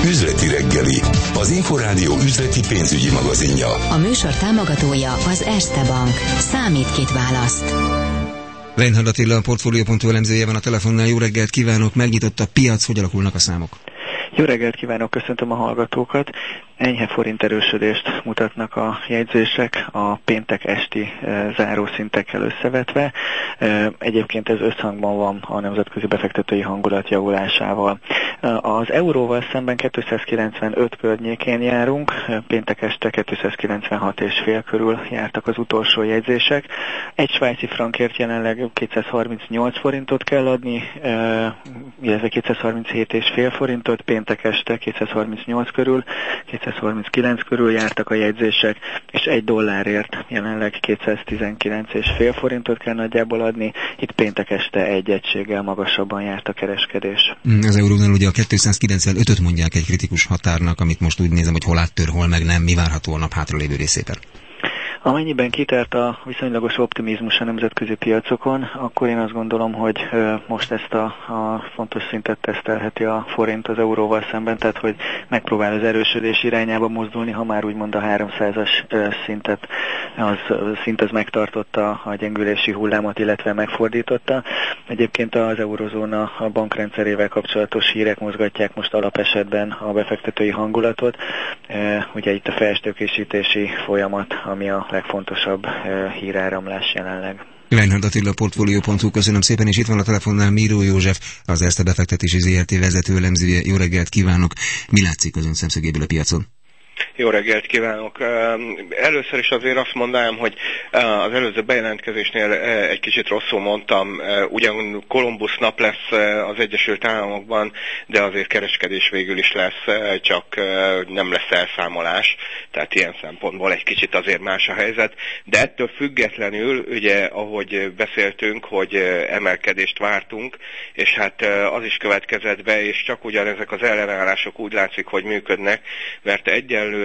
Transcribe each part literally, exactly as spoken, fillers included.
Üzleti reggeli, az Inforádió üzleti pénzügyi magazinja. A műsor támogatója az Erste Bank. Számít, kit választ. Reinhard Attila, a Portfolio pont hu elemzője van a telefonnál. Jó reggelt kívánok, megnyitott a piac, hogy alakulnak a számok? Jó reggelt kívánok, köszöntöm a hallgatókat. Enyhe forint erősödést mutatnak a jegyzések a péntek esti e, zárószintekkel összevetve. E, egyébként ez összhangban van a nemzetközi befektetői hangulat javulásával. E, az euróval szemben kétszázkilencvenöt környékén járunk, e, péntek este kétszázkilencvenhat egész öt körül jártak az utolsó jegyzések. Egy svájci frankért jelenleg kétszázharmincnyolc forintot kell adni, e, illetve kétszázharminchét egész öt forintot, péntek este kétszázharmincnyolc körül, kétszázharminckilenc körül jártak a jegyzések, és egy dollárért jelenleg kétszáztizenkilenc egész öt forintot kell nagyjából adni, itt péntek este egy egységgel magasabban járt a kereskedés. Az eurónál ugye a kétszázkilencvenötöt mondják egy kritikus határnak, amit most úgy nézem, hogy hol áttör, hol meg nem, mi várható a nap hátralévő részében. Amennyiben kitárt a viszonylagos optimizmus a nemzetközi piacokon, akkor én azt gondolom, hogy most ezt a, a fontos szintet tesztelheti a forint az euróval szemben, tehát hogy megpróbál az erősödés irányába mozdulni, ha már úgymond a háromszázas szintet, az szint az megtartotta a gyengülési hullámot, illetve megfordította. Egyébként az eurozóna a bankrendszerével kapcsolatos hírek mozgatják most alapesetben a befektetői hangulatot. Ugye itt a felstőkésítési folyamat, ami a legfontosabb híráramlás jelenleg. Reinhard Attila, Portfolio pont hu, köszönöm szépen, és itt van a telefonnál Miró József, az Erste befektetési zé er té vezető elemzője. Jó reggelt kívánok! Mi látszik az ön szemszögéből a piacon? Jó reggelt kívánok! Először is azért azt mondanám, hogy az előző bejelentkezésnél egy kicsit rosszul mondtam, ugyan Kolumbusz nap lesz az Egyesült Államokban, de azért kereskedés végül is lesz, csak nem lesz elszámolás, tehát ilyen szempontból egy kicsit azért más a helyzet, de ettől függetlenül, ugye, ahogy beszéltünk, hogy emelkedést vártunk, és hát az is következett be, és csak ugyanezek az ellenállások úgy látszik, hogy működnek, mert egyenlőre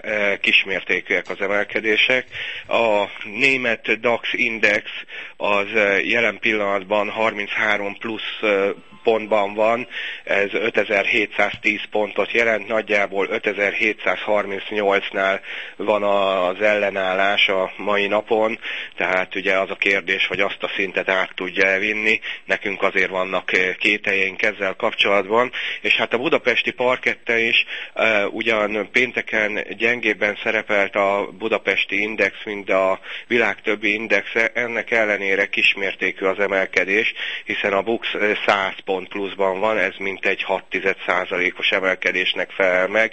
kismértékűek az emelkedések. A német DAX index az jelen pillanatban harminchárom plusz pontban van, ez ötezer-hétszáztíz pontot jelent, nagyjából ötezer-hétszázharmincnyolcnál van az ellenállás a mai napon, tehát ugye az a kérdés, hogy azt a szintet át tudja elvinni, nekünk azért vannak kételjeink ezzel kapcsolatban, és hát a budapesti parkette is uh, ugyan pénteken gyengébben szerepelt a budapesti index, mint a világ többi indexe, ennek ellenére kismértékű az emelkedés, hiszen a BUX száz pont pluszban van, ez mintegy hat százalékos emelkedésnek felel meg.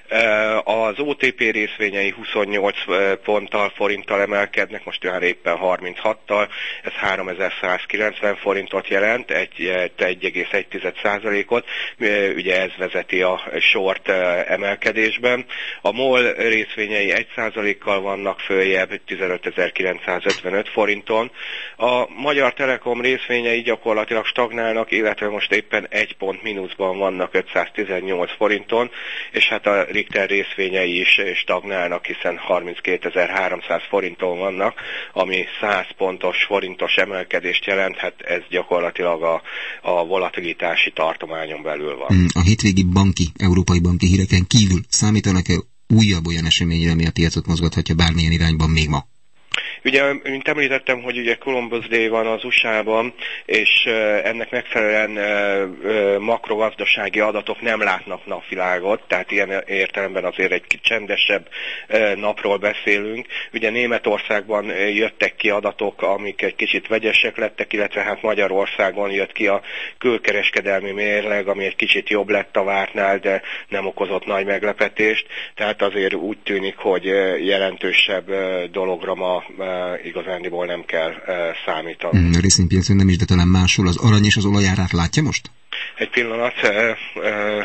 Az o té pé részvényei huszonnyolc ponttal, forinttal emelkednek, most már éppen harminchattal, ez háromezer-százkilencven forintot jelent, egy egész egy százalékot, ugye ez vezeti a short emelkedésben. A MOL részvényei egy százalékkal vannak följebb, tizenötezer-kilencszázötvenöt forinton. A Magyar Telekom részvényei gyakorlatilag stagnálnak, illetve most éppen egy pont mínuszban vannak ötszáztizennyolc forinton, és hát a Richter részvényei is stagnálnak, hiszen harminckétezer-háromszáz forinton vannak, ami száz pontos forintos emelkedést jelent, hát ez gyakorlatilag a, a volatilitási tartományon belül van. A hétvégi banki, európai banki híreken kívül számítanak-e újabb olyan eseményre, ami a piacot mozgathatja bármilyen irányban még ma? Ugye, mint említettem, hogy ugye Columbus Day van az u es á-ban, és ennek megfelelően makrogazdasági adatok nem látnak napvilágot, tehát ilyen értelemben azért egy csendesebb napról beszélünk. Ugye Németországban jöttek ki adatok, amik egy kicsit vegyesek lettek, illetve hát Magyarországon jött ki a külkereskedelmi mérleg, ami egy kicsit jobb lett a vártnál, de nem okozott nagy meglepetést. Tehát azért úgy tűnik, hogy jelentősebb dologra ma igazándiból nem kell uh, számítani. Mm, a részvénypiacon nem is, de talán máshol az arany és az olajárát látja most? Egy pillanat, uh, uh,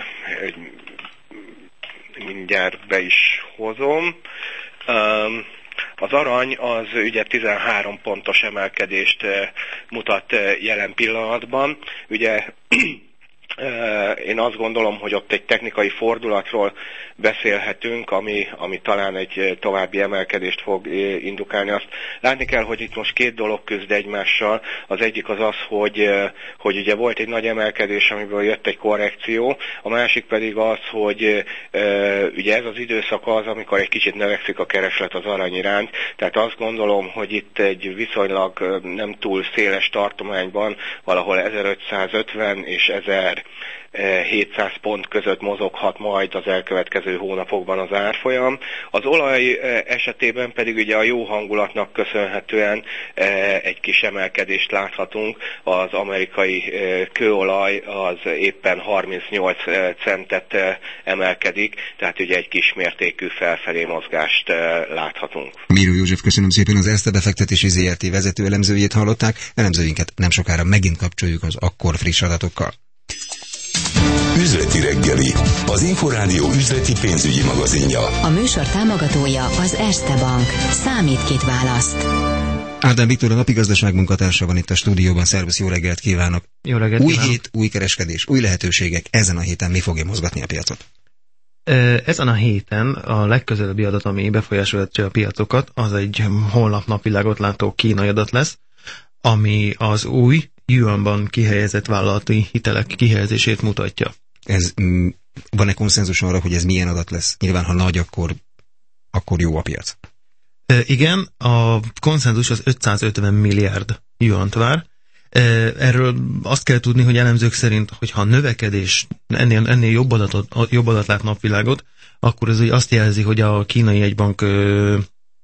mindjárt be is hozom. Um, Az arany az ugye tizenhárom pontos emelkedést uh, mutat uh, jelen pillanatban. Ugye Én azt gondolom, hogy ott egy technikai fordulatról beszélhetünk, ami, ami talán egy további emelkedést fog indukálni. Azt látni kell, hogy itt most két dolog küzd egymással. Az egyik az az, hogy, hogy ugye volt egy nagy emelkedés, amiből jött egy korrekció, a másik pedig az, hogy ugye ez az időszak az, amikor egy kicsit növekszik a kereslet az arany iránt, tehát azt gondolom, hogy itt egy viszonylag nem túl széles tartományban valahol ezerötszázötven és ezerhétszáz pont között mozoghat majd az elkövetkező hónapokban az árfolyam. Az olaj esetében pedig ugye a jó hangulatnak köszönhetően egy kis emelkedést láthatunk. Az amerikai kőolaj az éppen harmincnyolc centet emelkedik, tehát ugye egy kismértékű felfelé mozgást láthatunk. Miró József, köszönöm szépen, az Erste Befektetési zé er té vezető elemzőjét hallották. Elemzőinket nem sokára megint kapcsoljuk az akkor friss adatokkal. Üzleti reggeli, az Inforádió üzleti pénzügyi magazinja. A műsor támogatója az Erste Bank. Számít, kit választ. Ádám Viktor, a napigazdaság munkatársa van itt a stúdióban. Szervusz, jó reggelt kívánok! Jó reggelt új kívánok. hét, új kereskedés, új lehetőségek. Ezen a héten mi fogja mozgatni a piacot? Ezen a héten a legközelebbi adat, ami befolyásolhatja a piacokat, az egy holnap napvilágot látó kínai adat lesz, ami az új yuanban kihelyezett vállalati hitelek kihelyezését mutatja. Ez, mm, van-e konszenzus arra, hogy ez milyen adat lesz? Nyilván, ha nagy, akkor, akkor jó a piac. E, igen, a konszenzus az ötszázötven milliárd yuant vár. E, erről azt kell tudni, hogy elemzők szerint, hogyha a növekedés ennél, ennél jobb, adatot, jobb adat lát napvilágot, akkor ez azt jelzi, hogy a kínai jegybank ö,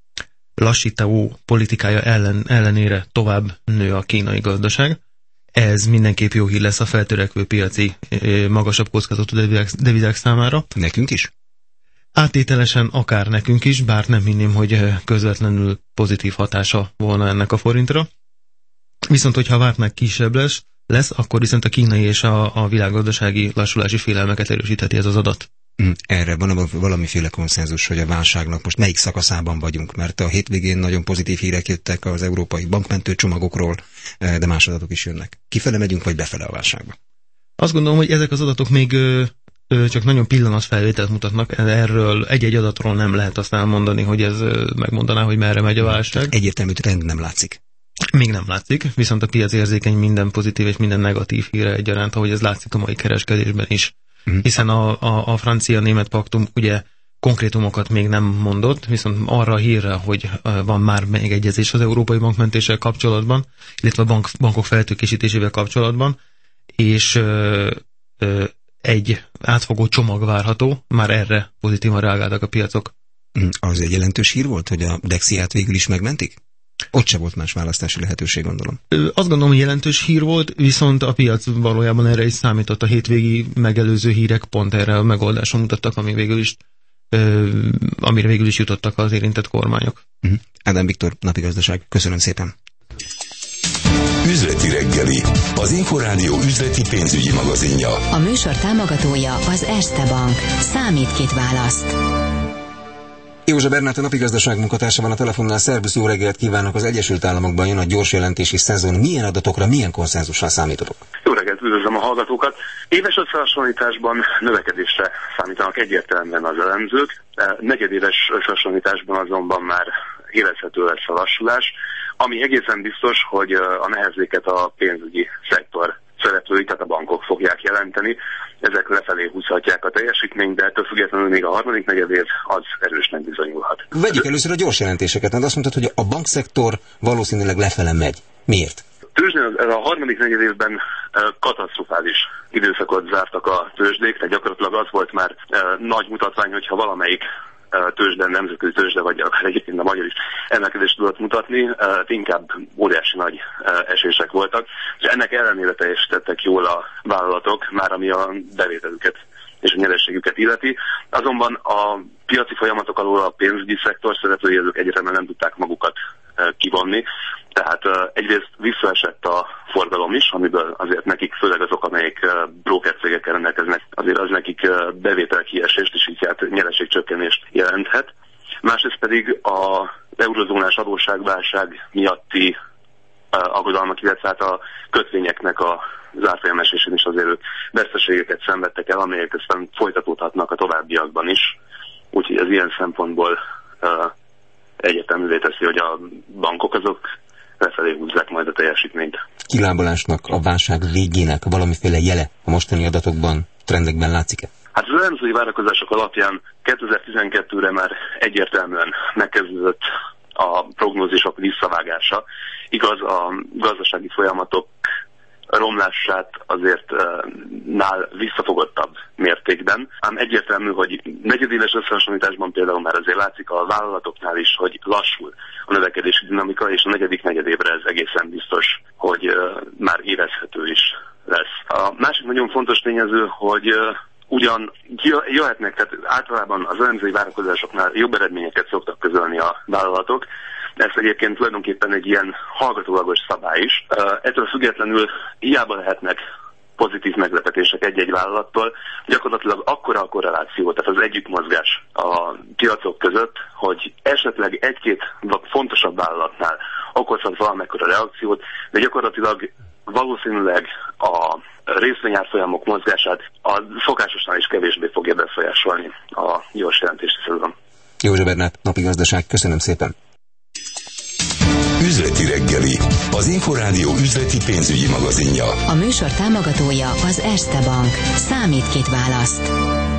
lassító politikája ellen, ellenére tovább nő a kínai gazdaság. Ez mindenképp jó hír lesz a feltörekvő piaci magasabb kockázatú devizák, devizák számára. Nekünk is? Áttételesen akár nekünk is, bár nem hinném, hogy közvetlenül pozitív hatása volna ennek a forintra. Viszont, hogyha a vártnál kisebb lesz, lesz, akkor viszont a kínai és a, a világgazdasági lassulási félelmeket erősítheti ez az adat. Erre van valamiféle konszenzus, hogy a válságnak most melyik szakaszában vagyunk, mert a hétvégén nagyon pozitív hírek jöttek az európai bankmentő csomagokról, de más adatok is jönnek. Kifele megyünk, vagy befele a válságba? Azt gondolom, hogy ezek az adatok még ö, ö, csak nagyon pillanatfelvételt mutatnak. Erről egy-egy adatról nem lehet azt elmondani, hogy ez ö, megmondaná, hogy merre megy a válság. Egyértelmű trend nem látszik. Még nem látszik, viszont a piac érzékeny minden pozitív és minden negatív híre egyaránt, ahogy ez látszik a mai kereskedésben is. Hiszen a, a, a francia-német paktum ugye konkrétumokat még nem mondott, viszont arra a hírre, hogy van már megegyezés az európai bankmentéssel kapcsolatban, illetve a bank, bankok feltőkésítésével kapcsolatban, és ö, ö, egy átfogó csomag várható, már erre pozitívan reagáltak a piacok. Az egy jelentős hír volt, hogy a Dexiát végül is megmentik? Ott se volt más választási lehetőség, gondolom. Azt gondolom, hogy jelentős hír volt, viszont a piac valójában erre is számított. A hétvégi megelőző hírek pont erre a megoldásra mutattak, ami végül is, ö, amire végül is jutottak az érintett kormányok. Uh-huh. Ádám Viktor, napigazdaság. Köszönöm szépen. Üzleti reggeli, az Inforádió üzleti pénzügyi magazinja. A műsor támogatója az Erste Bank. Számít, kit választ. Józsa Bernát, a napigazdaság munkatársa van a telefonnál. Szervusz, jó reggelt kívánok! Az Egyesült Államokban jön a gyors jelentési szezon. Milyen adatokra, milyen konszenzussal számítotok? Jó reggelt, üdvözlöm a hallgatókat! Éves összehasonlításban növekedésre számítanak egyértelműen az elemzők. Negyedéves összehasonlításban azonban már érezhető lesz a lassulás, ami egészen biztos, hogy a nehezéket a pénzügyi szektor szereplői, tehát a bankok fogják jelenteni. Ezek lefelé húzhatják a teljesítményt, de ettől függetlenül még a harmadik negyedév az erősnek bizonyulhat. Vegyük először a gyors jelentéseket, mert azt mondtad, hogy a bankszektor valószínűleg lefele megy. Miért? Tőzsdén a harmadik negyedévben katasztrofális időszakot zártak a tőzsdék, tehát gyakorlatilag az volt már nagy mutatvány, hogyha valamelyik tőzsde, nemzetközi tőzsde, vagy akár egyébként a magyar is emelkedést tudott mutatni, inkább óriási nagy esések voltak, és ennek ellenére teljesítettek jól a vállalatok, már ami a bevételüket és a nyerességüket illeti. Azonban a piaci folyamatok alól a pénzügyi szektor szereplői ezek egyértelműen nem tudták magukat kivonni, tehát egyrészt visszaesett a forgalom is, amiből azért nekik, főleg azok, amelyek broker cégekkel rendelkeznek, azért az nekik bevételkiesést és így hát nyereségcsökkenést jelenthet. Másrészt pedig az eurozónás adósságválság miatti aggodalmak, illetve hát a kötvényeknek a az árfolyam esésén is azért veszteségek ezek aztán folytatódhatnak a továbbiakban is. Úgyhogy ez ilyen szempontból uh, egyértelművé teszi, hogy a bankok azok lefelé húzzák majd a teljesítményt. Kilábalásnak, a válság végének valamiféle jele a mostani adatokban, trendekben látszik-e? Hát az elemzői várakozások alapján kétezer-tizenkettőre már egyértelműen megkezdődött a prognózisok visszavágása. Igaz, a gazdasági folyamatok romlását azért uh, nál visszafogottabb mértékben, ám egyértelmű, hogy negyedéves összehasonlításban például már azért látszik a vállalatoknál is, hogy lassul a növekedési dinamika, és a negyedik negyedévre ez egészen biztos, hogy uh, már érezhető is lesz. A másik nagyon fontos tényező, hogy uh, ugyan jöhetnek, tehát általában az elemzői várakozásoknál jobb eredményeket szoktak közölni a vállalatok. Ez egyébként tulajdonképpen egy ilyen hallgatólagos szabály is. Ettől függetlenül hiába lehetnek pozitív meglepetések egy-egy vállalattól, gyakorlatilag akkora a korreláció, tehát az együttmozgás a piacok között, hogy esetleg egy-két fontosabb vállalatnál okozhat valamekkora reakciót, de gyakorlatilag valószínűleg a részvényárfolyamok mozgását a szokásosnál is kevésbé fogja befolyásolni a gyors jelentési szezon. József Bernát, Napi Gazdaság, köszönöm szépen! Üzleti reggeli, az Inforádió üzleti pénzügyi magazinja. A műsor támogatója az Erste Bank. Számít, kit választ.